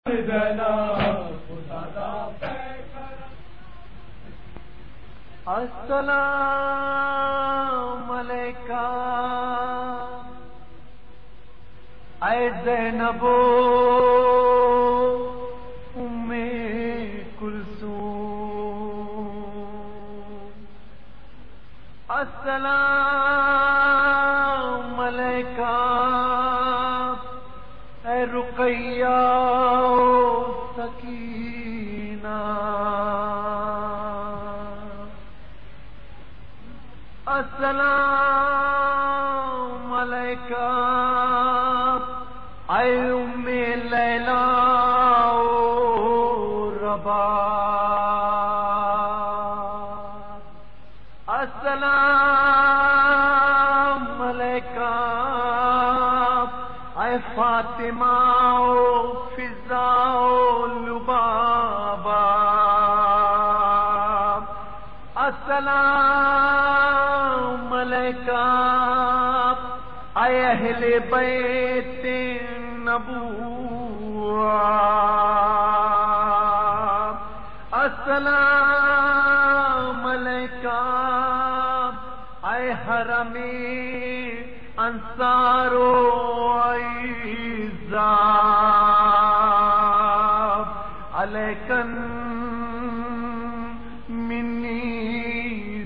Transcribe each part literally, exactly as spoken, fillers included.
السلام علیکہ اے زینب ام کلثوم، السلام علیکہ اے رقیہ سکینہ، السلام علیکہ اے ام لیلی و رباب، السلام علیکہ اے فاطمہ و فضا و لبابہ، السلام علیکہ اے اہل بیت نبوہ، السلام علیکہ اے حرم انصار و اعزاب، علیکن منی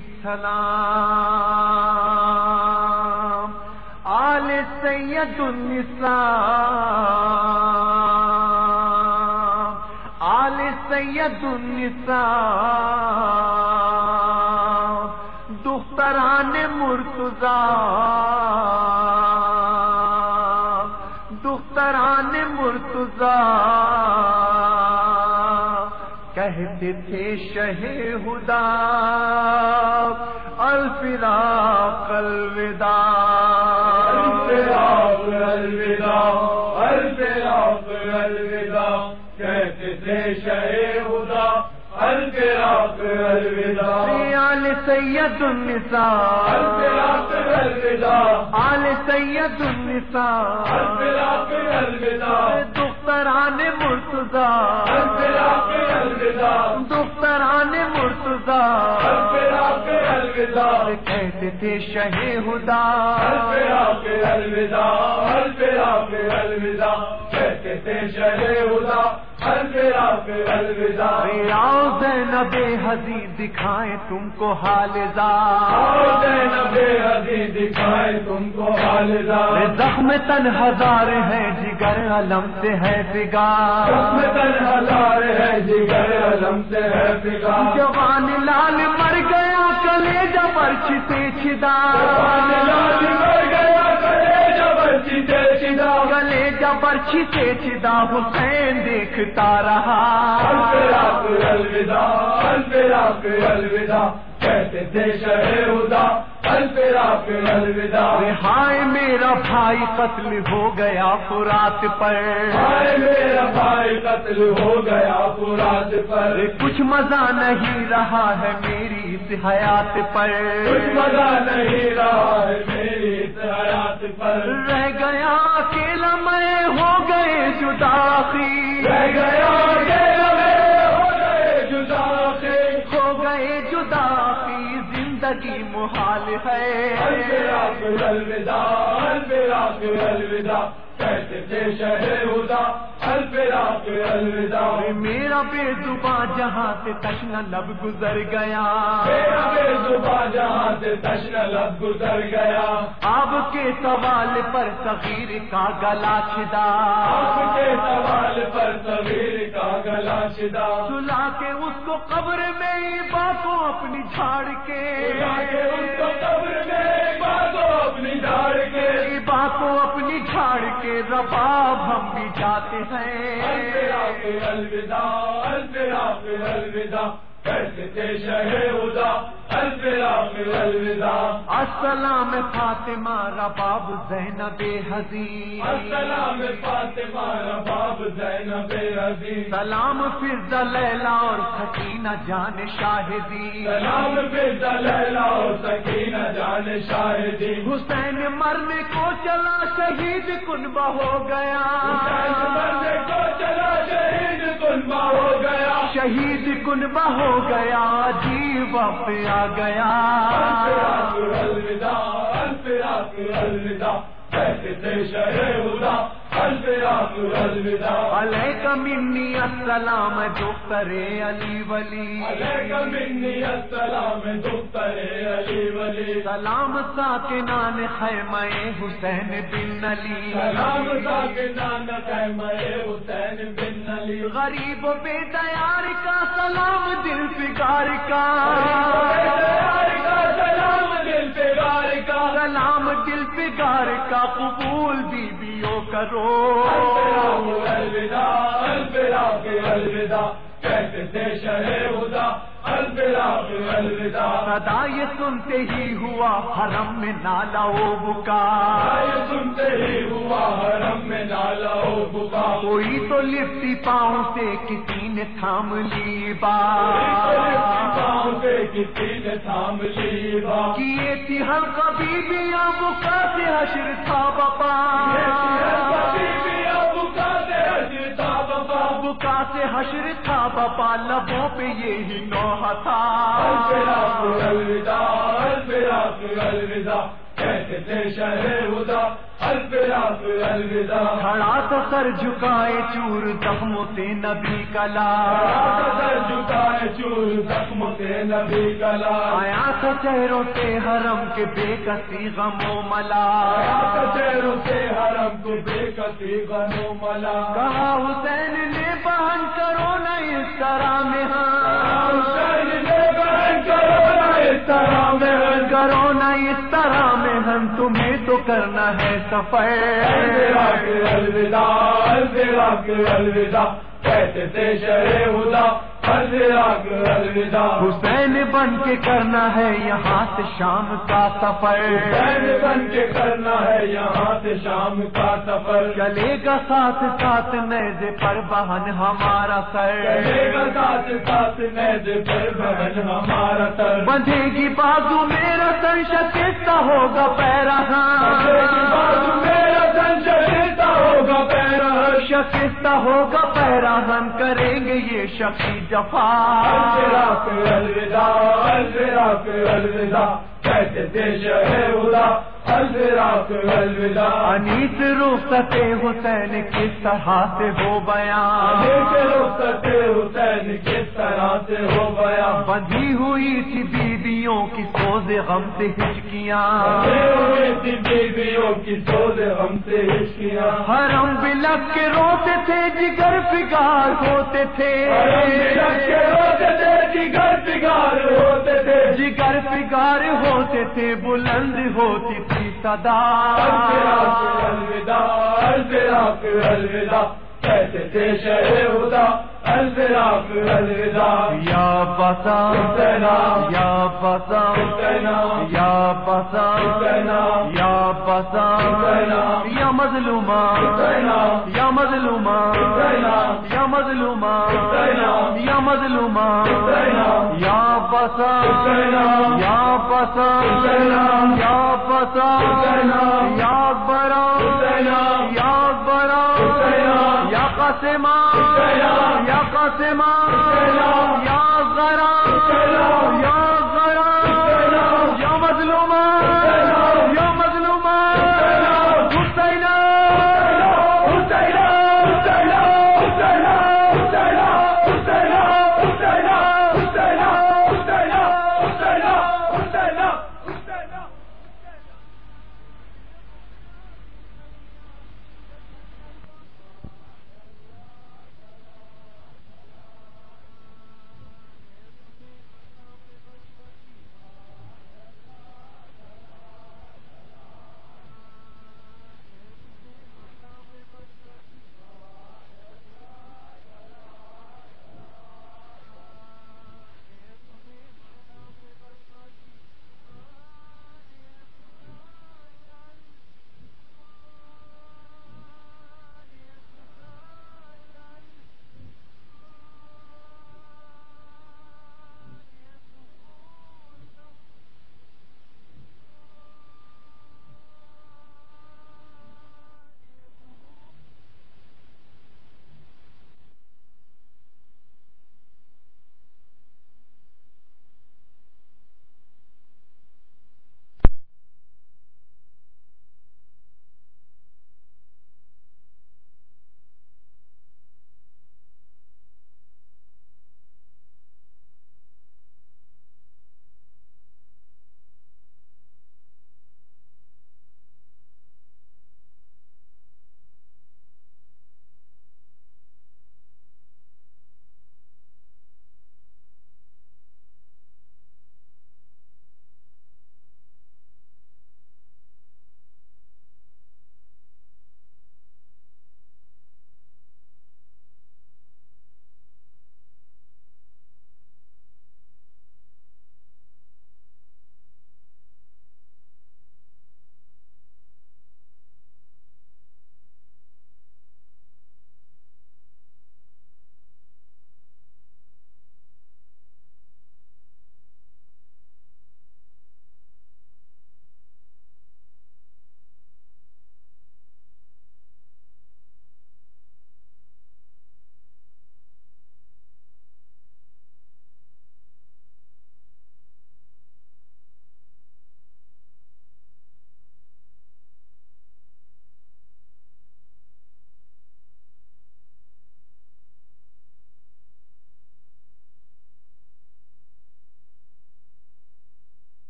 سلام، آل سید النساء، آل سید النساء، دختران مرتضی، دختران مرتضی، کہتے تھے شہ ہدا الفراق الوداع، الفراق الوداع، الفراق الوداع، کہتے تھے شہ ہدا الفراق الوداع، آل سید النساء، الفراق الوداع، آل سید النساء، الفراق الوداع، دختران مرتضی، الفراق الوداع، دختران مرتضی، الفراق الوداع، کہتے تھے شہ ہدا الفراق الوداع، الفراق الوداع، کہتے تھے شہ ہدا الفراق الوداع، آؤ زینب حضی دکھائیں تم کو حال زار، آؤ زینب حضی دکھائیں تم کو حال زار، زخم تن ہزار ہے جگر علم سے ہے بگار، زخم تن ہزار ہے جگر علم سے ہے بگار، جوان لال مر گیا کلیجہ برچی سے چھدا، جوان لال مر گیا کلیجہ برچی سے چھدا، کلیجہ برچی سے چھدا، حسین دیکھتا رہا، الفراق الوداع، الفراق الوداع، کہتے تھے شہ ہدا الفراق الوداع، ہائے میرا بھائی قتل ہو گیا فرات پر، ہائے میرا بھائی قتل ہو گیا فرات پر، کچھ مزہ نہیں رہا ہے میری اس حیات پر، کچھ مزہ نہیں رہا ہے میری اس حیات پر، رہ گیا اکیلا میں ہو گئے جدا خی، رہ گیا اکیلا میں ہو گئے جدا خی، ہو گئے جدا خی، زندگی محال ہے، الفراق الوداع، الفراق الوداع، کہتے تھے شہ ہدا الفراق الوداع، میرا بے زباں جہاں سے تشنہ لب گزر گیا، میرا بے زباں جہاں سے تشنہ لب گزر گیا، آپ کے سوال پر صغیر کا گلا چھدا، آپ کے سوال پر صغیر کا گلا چھدا، سلا کے اس کو قبر میں باتوں اپنی جھاڑ کے، سلا کے اس کو قبر میں باتوں اپنی جھاڑ کے، باتوں اپنی جھاڑ کے، رباب ہم بھی جاتے ہیں، الفراق الوداع، الفراق الوداع، کہتے تھے شہ ہدا الفراق الوداع، السلام فاطمہ رباب زینب حضی، السلام فاطمہ رباب زینب حضی، سلام فضا لیلی اور سکینہ جان شاہدی، سلام فضا لیلی اور سکینہ جان شاہدی، حسین مرنے کو چلا شہید کنبہ ہو گیا، حسین مرنے کو چلا شہید شہید کنبہ ہو گیا عجیب وقت آ گیا الفراق الوداع الفراق الوداع کہتے تھے شہ خدا الفراق الوداع علیک منی السلام دختر علی ولی علیک منی السلام دختر علی ولی سلام ساکنان خیمہ حسین بن علی سلام ساکنان خیمہ حسین بن علی غریب و بے دیار کا سلام دل فگار کا سلام دل پگار کا سلام دل فگار کا قبول بیویوں کرو الفراق الوداع الفراق الوداع کہتے تھے شہ خدا الفراق الوداع صدا یہ سنتے ہی ہوا حرم میں نالا و بکا یہ سنتے ہی ہوا حرم میں نالا و بکا کوئی تو لفتی پاؤں سے کسی نے تھام لی بات پاؤں سے کسی نے تھام لی بات کیے تھی حلقہ بیویاں بکا سے حشر تھا بپا بکا سے حشر تھا بپا لبوں پہ یہی نوحہ تھا الفراق الوداع الفراق الوداع کہتے تھے شہ خدا الفراق الوداع کھڑا تو سر جھکائے چور زخموں سے نبی کلا سر جھکائے چور زخموں سے نبی کلا آیا تو چہروں سے حرم کے بے کسی غم و ملا چہروں سے حرم کو بے کسی غم و ملا کہا حسین نے بہن کرو نہ اس طرح میں حسین نے بہن کرو نہ اس طرح میں کرو نہ اس طرح میں ہم تمہیں تو کرنا ہے سفر الفراق الوداع الفراق الوداع کہتے تھے شہ خدا الفراق الوداع حسین بن کے کرنا ہے یہاں سے شام کا سفر حسین بن کے کرنا ہے یہاں سے شام کا سفر چلے گا ساتھ ساتھ نیزے پر بہن ہمارا سر چلے گا ساتھ ساتھ نیزے پر بہن ہمارا سر بندھے گی بازو میرا سر شکستہ ہوگا پیرا بازو میرا سن شکستہ ہوگا پیرا شکستہ ہوگا پیرا ہم کریں گے یہ شکی جفا الفراق الوداع الفراق الوداع کہتے تھے شہ خدا الفراق الوداع انیس رخصت حسین کس طرح سے ہو بیان رخصت حسین کس طرح سے ہو گیا بندھی ہوئی تھی بیویوں کی سوز غم سے ہچکیاں بیویوں کی سوز غم سے ہچکیاں حرم بلک کے روتے تھے جگر فگار ہوتے تھے روتے تھے جگر فگار ہوتے تھے جگر فگار ہوتے تھے بلند ہوتی تھی صدا الفراق الوداع الفراق الوداع کہتے تھے شہ خدا الفراق الوداع یا بسا حسینا یا بسا حسینا یا بسا حسینا یا بسا حسینا یا مظلومہ حسینا یا مظلومہ حسینا یا مظلومہ حسینا یا مظلومہ حسینا یا بسا حسینا یا بسا حسینا یا بسا حسینا یا برا حسینا یا برا حسینا یا قاسمہ حسینا یا قاسمہ حسینا یا غرا حسینا یا